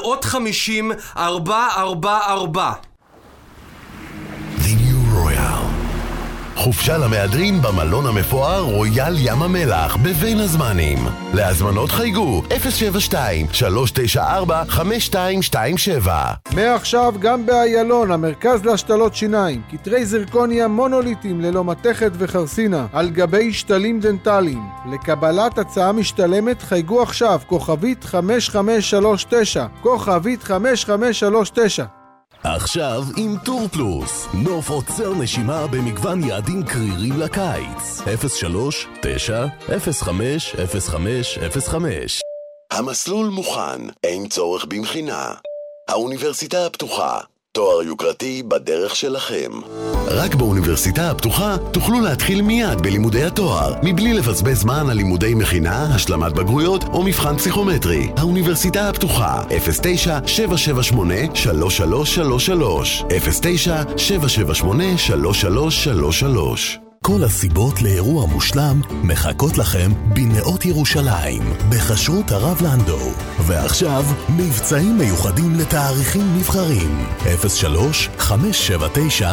The New Royal. חופשה למהדרין במלון המפואר רויאל ים המלח בבין הזמנים. להזמנות חייגו 072-394-5227. מעכשיו גם באיילון, המרכז להשתלות שיניים. קטרי זרקוניה מונוליטים ללא מתכת וחרסינה על גבי שתלים דנטליים. לקבלת הצעה משתלמת חייגו עכשיו כוכבית 5539 כוכבית 5539. עכשיו עם טור פלוס, נוף עוצר נשימה במגוון יעדים קרירים לקיץ. 03-9-05-05-05. המסלול מוכן, אין צורך במכינה. האוניברסיטה הפתוחה, תואר יוקרתי בדרך שלכם. רק באוניברסיטה הפתוחה תוכלו להתחיל מיד בלימודי התואר, מבלי לבזבז זמן על לימודי מכינה, השלמת בגרויות או מבחן פסיכומטרי. האוניברסיטה הפתוחה, 09-778-3333 09-778-3333. כל הסיבות לאירוע מושלם מחכות לכם בנאות ירושלים, בחשרות הרב לנדו. ועכשיו, מבצעים מיוחדים לתאריכים נבחרים.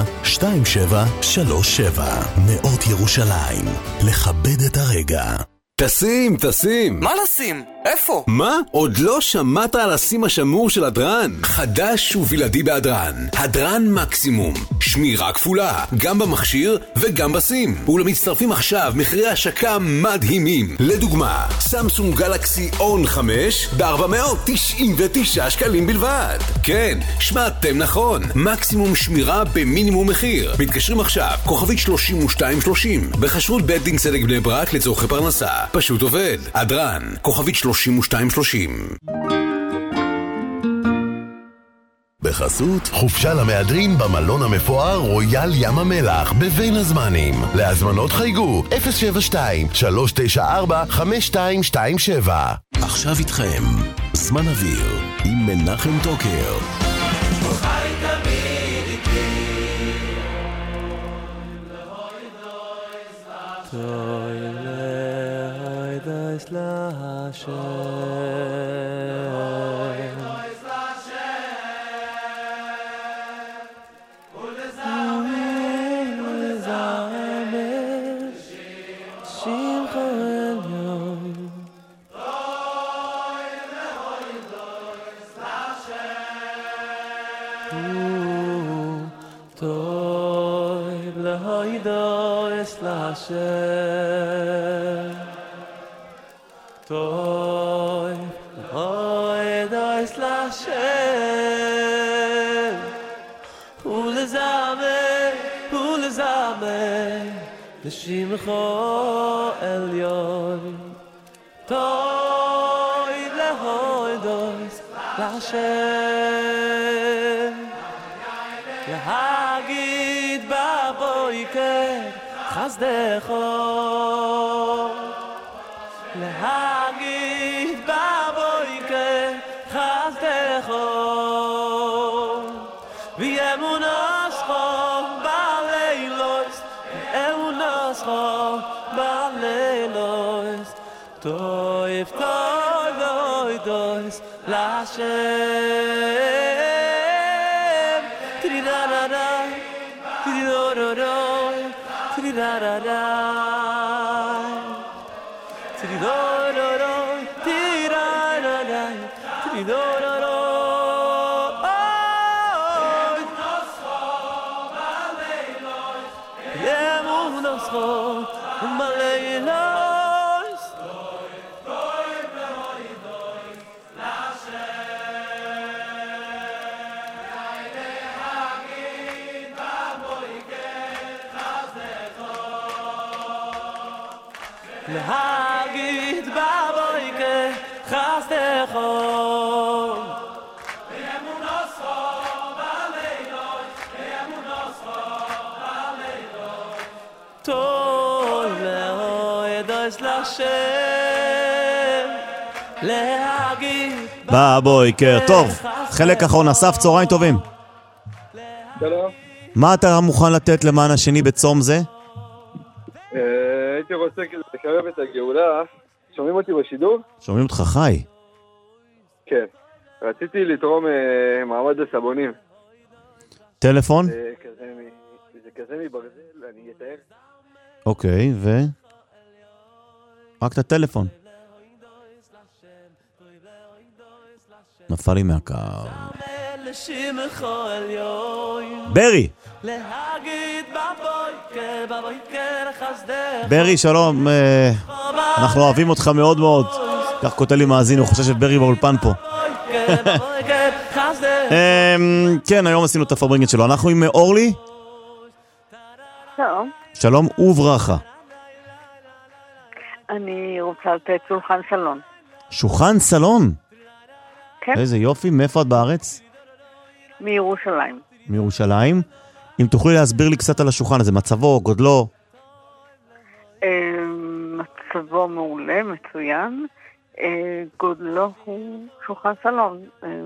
03-579-2737. נאות ירושלים. לכבד את הרגע. תשים. מה לשים? איפה? מה? עוד לא שמעת על הסים השמור של הדרן? חדש ובלעדי בהדרן. הדרן מקסימום. שמירה כפולה, גם במכשיר וגם בסים. ולמצטרפים עכשיו מחירי השקה מדהימים. לדוגמה, סמסונג גלקסי און 5 ב-499 שקלים בלבד. כן, שמעתם נכון. מקסימום שמירה במינימום מחיר. מתקשרים עכשיו, כוכבית 3230. בחשרות בית דין צדק בני ברק לצורכי פרנסה. פשוט עובד. הדרן, כוכבית 3230. בחסות חופשה למהדרין במלון המפואר רויאל ים המלח בבין הזמנים. להזמנות חייגו 072-394-5227. עכשיו איתכם זמן אוויר עם מנחם טוקר. לשמחו עליון טוב להודות להשם להגיד בבוקר חסדך להגיד בבוקר חסדך ואמונתך בלילות בלילות טוב להודות להשם תרידרדה תרידורדו תרידרדה תרידורדו תרידרדה תרידורדו להגיד בבוקר חסדך ואמונתך בלילות טוב להודות להשם להגיד בבוקר. טוב, חלק אחרון, אסף, צהריים טובים. שלום. מה אתה מוכן לתת למען השני בצום זה? הייתי רוצה לקרב את הגאולה. שומעים אותי בשידור? שומעים אותך חי. כן. רציתי לתרום מעמד הסבונים. טלפון? זה כזה מברזל, אני אתאר. אוקיי, רק את הטלפון. נפל לי מהקו. ברי! ברי, שלום. אנחנו אוהבים אותך מאוד מאוד. כך כותב לי מאזין, הוא חושב שברי באולפן פה. כן, היום עשינו את הפברינגט שלו. אנחנו עם אורלי. שלום. שלום וברכה. אני רוצה לתת שולחן סלון. שולחן סלון? כן. איזה יופי, מאיפה את בארץ? מירושלים. מירושלים. אם תוכלי להסביר לי קצת על השולחן הזה, מצבו, גודלו? מצבו מעולה, מצוין. גודלו הוא שולחן סלון.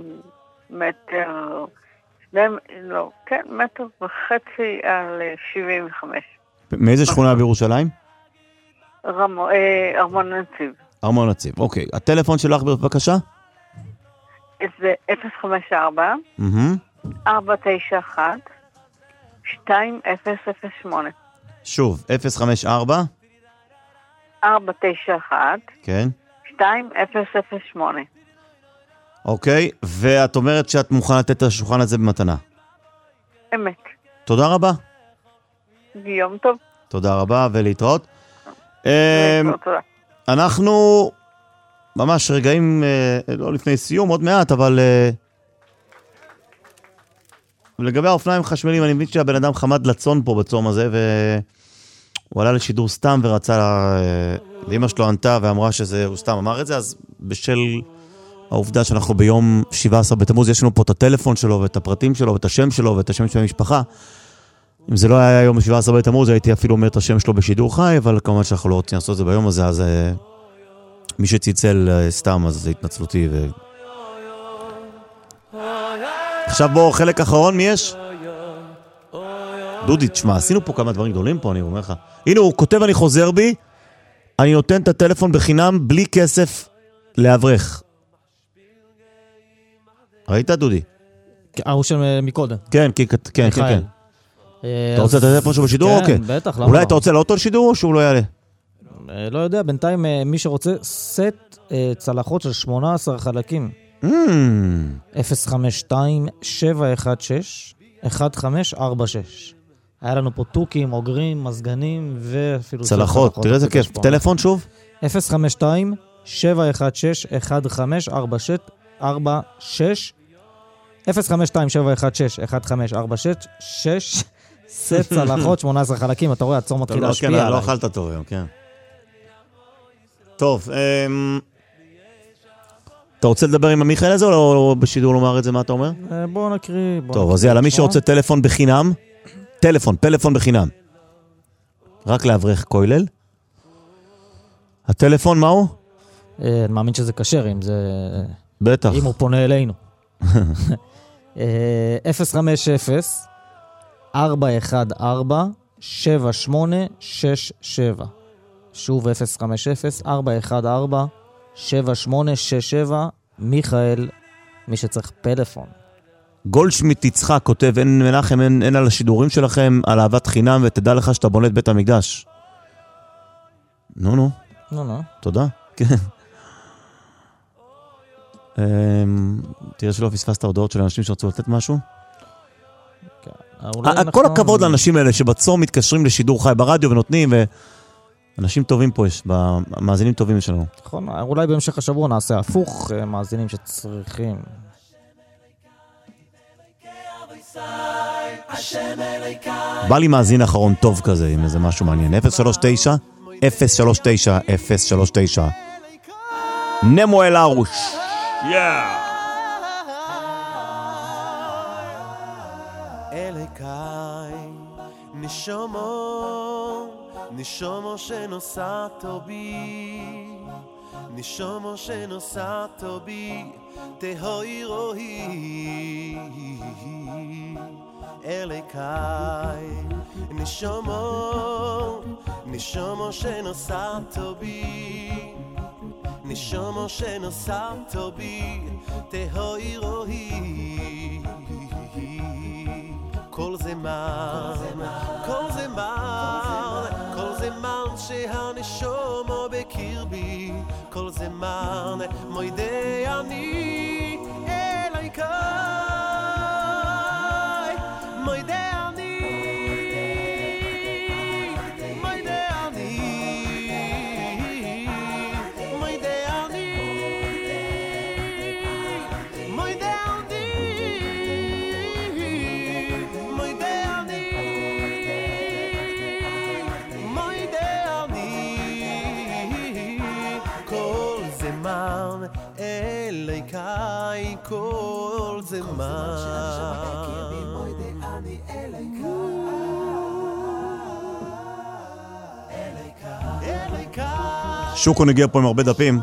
מטר וחצי על 75. מאיזה שכונה בירושלים? ארמון הנציב. ארמון הנציב, אוקיי. הטלפון שלך בבקשה? זה 054 491 2008. שוב, 054 491. כן. 2008. אוקיי, ואת אומרת שאת מוכנה לתת את השולחן הזה במתנה. אמת. תודה רבה. יום טוב. תודה רבה ולהתראות. תודה. אנחנו ממש רגעים, לא לפני סיום, עוד מעט, אבל לגבי האופניים חשמליים, אני מבין שהבן אדם חמד לצון פה בצום הזה, והוא עלה לשידור סתם ורצה, ואמא שלו ענתה ואמרה שהוא סתם אמר את זה, אז בשל העובדה שאנחנו ביום 17 בתמוז, יש לנו פה את הטלפון שלו ואת הפרטים שלו ואת השם שלו ואת השם של המשפחה. אם זה לא היה יום 17 בתמוז, הייתי אפילו אומר את השם שלו בשידור חי, אבל כמובן שאנחנו לא רוצים לעשות את זה ביום הזה, אז מי שציצל סתם, אז זה התנצלותי. עכשיו בואו, חלק אחרון, מי יש? דודי, תשמע, עשינו פה כמה דברים גדולים פה, אני אומר לך. הנה, הוא כותב, אני חוזר בי, אני נותן את הטלפון בחינם, בלי כסף לאברך. ראית, דודי? הוא של מקודם. כן. אתה רוצה את הטלפון שהוא בשידור? כן, בטח, למה לא? אולי אתה רוצה לאוטו לשידור או שהוא לא יעלה? לא יודע, בינתיים מי שרוצה סט צלחות של 18 חלקים. 052-716-1546. היה לנו פה טוקים, אוגרים, מזגנים ואפילו צלחות. תראה איזה כיף. טלפון שוב? 052-716-1546. 052-716-1546. 6 סט צלחות, 18 חלקים. אתה רואה, הצור מתחיל להשפיע עליי. לא אכלת טוב היום, כן. טוב, אתה רוצה לדבר עם המיכאל הזה או בשידור לומר את זה, מה אתה אומר? בואו נקריא. טוב, אז יאללה, מי שרוצה טלפון בחינם, פלאפון בחינם. רק להברך כולל. הטלפון מהו? אני מאמין שזה קשר, אם זה... בטח. אם הוא פונה אלינו. 050-414-7867. שוב 050-414-7867. מיכאל, מי שצריך פלאפון. גולדשמיט יצחק כותב, אין מנחם, אין על השידורים שלכם, על אהבת חינם, ותדע לך שאתה בונה את בית המקדש. נו. תודה. כן. תראה שלא פספסת ההודעות של אנשים שרצו לתת משהו? כל הכבוד לאנשים האלה שבצום מתקשרים לשידור חי ברדיו ונותנים, ואנשים טובים פה יש, מאזינים טובים יש לנו. נכון, אולי בהמשך השבוע נעשה הפוך, מאזינים שצריכים. בא לי מאזין אחרון טוב כזה, עם איזה משהו מעניין. 039 נמו אל ארוש. אליקאי נשומו שנוסעתו בי תהוי רואי אליקאי נשומו שנוסעתו בי תהוי רואי כל זמן שהנשומו בקרבי כל זמן מוידי אני אליקאי מוידי אליקאי כל זמן שוקו נגיע פה עם הרבה דפים.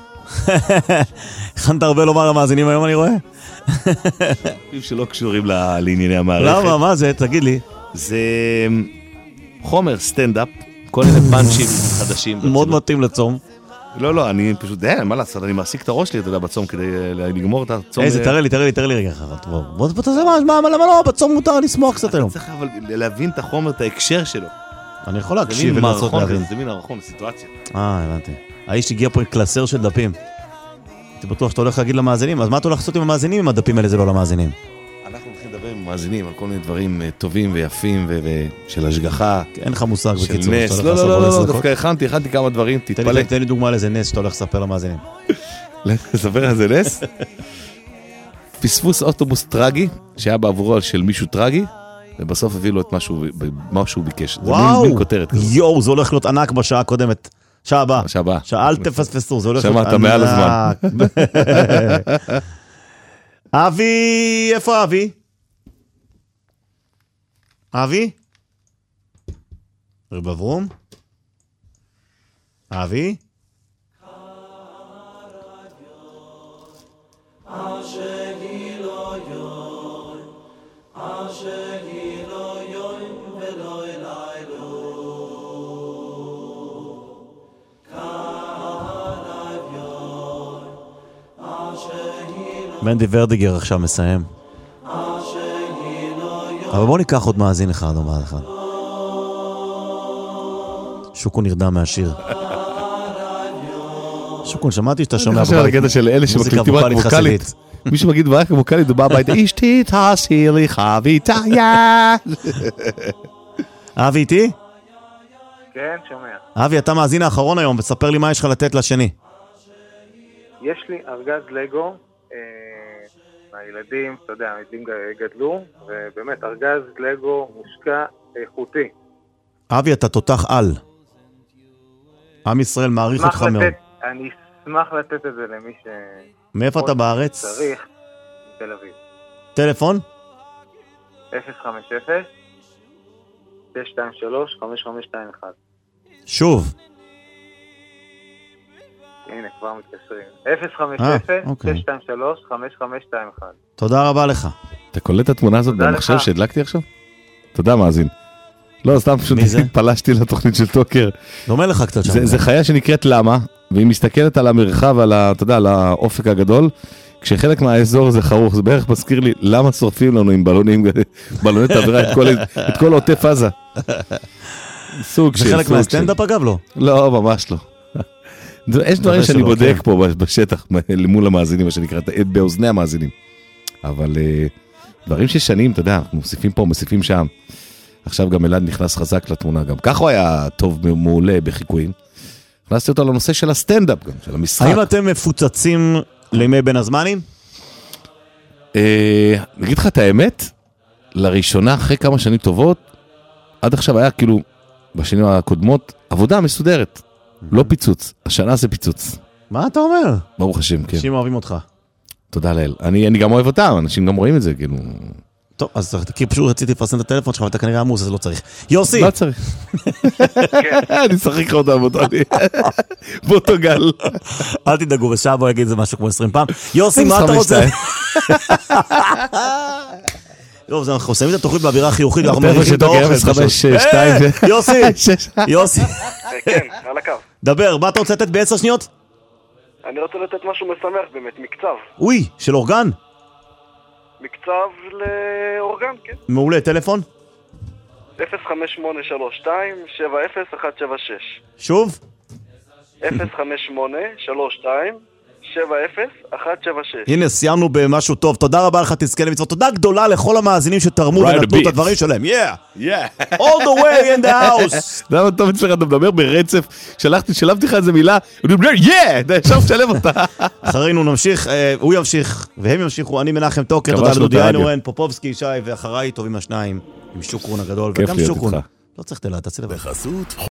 הכנת הרבה לומר למאזינים היום, אני רואה? דפים שלא קשורים לענייני המערכת. למה? מה זה? תגיד לי. זה חומר סטנדאפ, כל מיני פאנצ'ים חדשים. מאוד מתאים לצום. לא, אני פשוט, מה לעשות, אני מעסיק את הראש שלי, אתה יודע, בצום, כדי לגמור את הצום. איזה, תראה לי רגע אחר. בוא תעשה מה, למה לא? בצום מותר לשמוח קצת היום. צריך אבל להבין את החומר, את ההקשר שלו. אני יכול להקשיב ולנסות להבין. זה מין מערכון, סיטואציה. הבנתי. האיש הגיע פה עם קלסר של דפים. הייתי בטוח שאתה הולך להגיד למאזינים, אז מה אתה הולך לעשות עם המאזינים אם הדפים האלה זה לא למאזינים? אנחנו הולכים לדבר עם המאזינים על כל מיני דברים טובים ויפים ושל השגחה. אין לך מושג בקיצור. לא, דווקא הכנתי כמה דברים, תתפלא. תן לי דוגמה לאיזה נס שאתה הולך לספר למאזינים. לספר על זה נס? פספוס אוטובוס טרגי, שהיה בעבורו של מישהו טרגי, ובסוף הביא לו את מה שהוא ביקש. וואו, יואו, זה הולך להיות ענק בשעה הקודמת. שעה הבאה. אל תפספסו, זה הולך להיות ענק. שמעת מעל הזמן. אבי, איפה אבי? אבי? רבברום? אבי? מנדי ורדיגר עכשיו מסיים. אבל בוא ניקח עוד מאזין אחד או מה אחד. שוקו נרדם מהשיר. שוקו, שמעתי שאתה שומע בבית. אני חושב על הקטע של אלה שמקליטים רק ווקלית. מישהו מגיד רק ווקלית, הוא בא הביתה, אשתי תעשי לי חביתיה. אבי איתי? כן, שומע. אבי, אתה מאזין האחרון היום, וספר לי מה יש לך לתת לשני. יש לי ארגז לגו, הילדים, אתה יודע, הילדים גדלו, ובאמת ארגז לגו מושקע איכותי. אבי, אתה תותח על. עם ישראל מעריך אותך מאוד. אני אשמח לתת את זה למי ש... מאיפה אתה בארץ? צריך, תל אביב. טלפון? 050-623-5521. שוב. הנה, כבר מתקשרים. 050-623-5521. תודה רבה לך. אתה קולט את התמונה הזאת במחשב שהדלקתי עכשיו? תודה, מאזין. לא, סתם פשוט פלשתי לתוכנית של טוקר. דומה לך קצת שם. זה חיה שנקראת למה, והיא מסתכלת על המרחב, אתה יודע, על האופק הגדול, כשחלק מהאזור זה חרוך, זה בערך מזכיר לי, למה שורפים לנו עם בלוני תבערה את כל עוטף עזה? סוג של... זה חלק מהסטנדאפ אגב, לא? לא, ממש לא. יש דברים שאני בודק פה בשטח, מול המאזינים, מה שנקרא, באוזני המאזינים. אבל דברים ששנים, אתה יודע, מוסיפים פה, מוסיפים שם. עכשיו גם אלעד נכנס חזק לתמונה, גם כך הוא היה טוב מעולה בחיקויים. הכנסתי אותו לנושא של הסטנדאפ גם, של המשחק. האם אתם מפוצצים לימי בין הזמנים? נגיד לך את האמת, לראשונה אחרי כמה שנים טובות, עד עכשיו היה כאילו, בשנים הקודמות, עבודה מסודרת. לא פיצוץ, השנה זה פיצוץ. מה אתה אומר? ברוך השם, כן. אנשים אוהבים אותך. תודה לאל. אני גם אוהב אותם, אנשים גם רואים את זה, כאילו... טוב, אז כי פשוט רציתי לפרסם את הטלפון שלך, אבל אתה כנראה עמוס, אז לא צריך. יוסי! לא צריך. אני שחק לך אותם, באותו גל. אל תדאגו, בשעה בוא יגיד את זה משהו כמו 20 פעם. יוסי, מה אתה רוצה? טוב, אנחנו עושים את התוכנית באווירה חיוכית, אנחנו מריחים את האוכל. יוסי! יוסי! כן, על הקו. דבר, מה אתה רוצה לתת ב10 שניות? אני רוצה לתת משהו משמח באמת, מקצב. אוי, של אורגן? מקצב לאורגן, כן. מעולה, טלפון? 05832-70176. שוב? 05832-70176. הנה, סיימנו במשהו טוב. תודה רבה לך, תזכה למצוות. תודה גדולה לכל המאזינים שתרמו ונתנו את הדברים שלהם. Yeah! All the way in the house! זה היה טוב אצלך, אתה מדבר ברצף. שלבתי לך איזה מילה, ואני אומר, עכשיו שלב אותה. אחרינו נמשיך, הוא ימשיך, והם ימשיכו. אני מנחם טוקר, תודה לדודי איינורן, פופובסקי, שי, ואחריי טובים השניים, עם שוקרון הגדול, וגם שוקרון. לא צריך תלה, תעשי דבר.